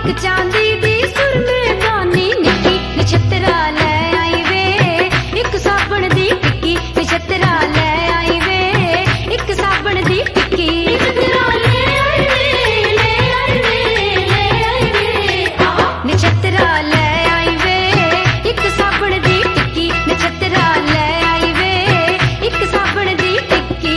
चांदी दी सुरमे बानी निक्की नछत्तरा ले आई वे, एक साबण दी टिक्की नछत्तरा ले आई वे, एक साबण दी टिक्की नछत्तरा ले आई वे, ले आई वे, ले आई वे, नछत्तरा ले आई वे, एक साबण दी टिक्की नछत्तरा ले आई वे, एक साबण दी टिक्की।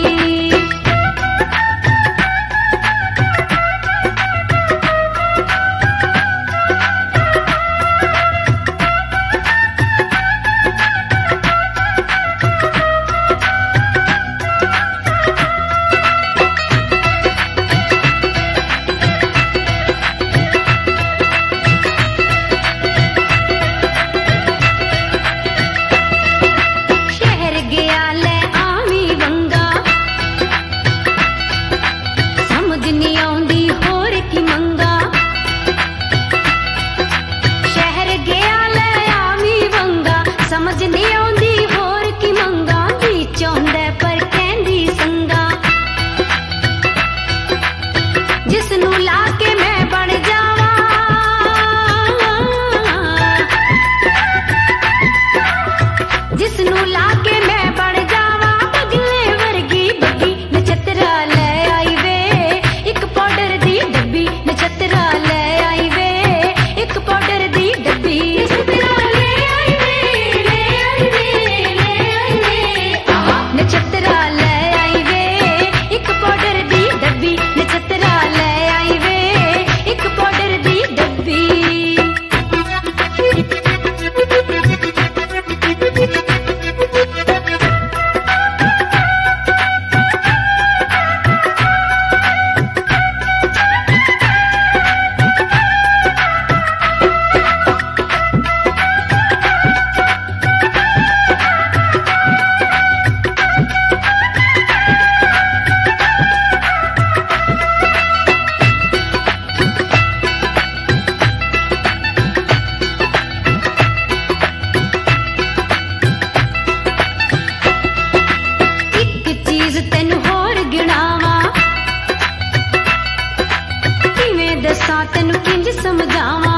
तेनू किंज समझावा,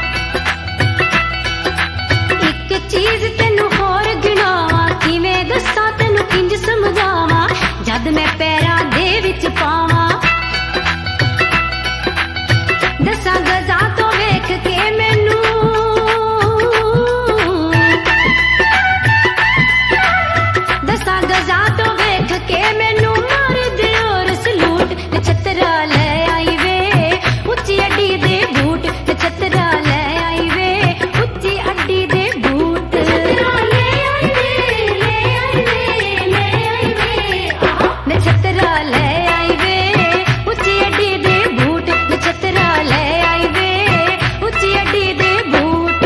एक चीज तेनू होर गिनावा, किवें दस्सां तेनू किंज समझावा, जद मैं पैरां दे विच पावां, दसां गजां तो वेख के मैनू, दसां गजां तो वेख के मैनू मार दिओ रसलूट नछत्तरा ले आई वे, उच्ची अड्डी दे बूट नछत्तरा ले आई वे, उच्ची अड्डी दे बूट नछत्तरा ले आई वे, ले आई वे, ले आई वे, नछत्तरा ले आई वे, उच्ची अड्डी दे बूट नछत्तरा ले आई वे, उच्ची अड्डी दे बूट।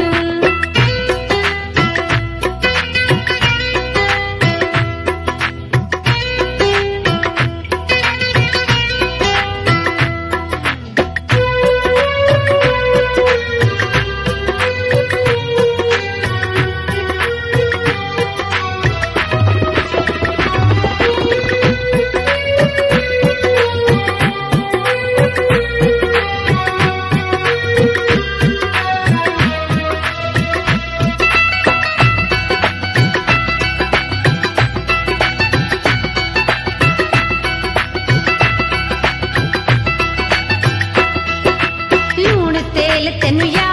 लूण तेल तेनू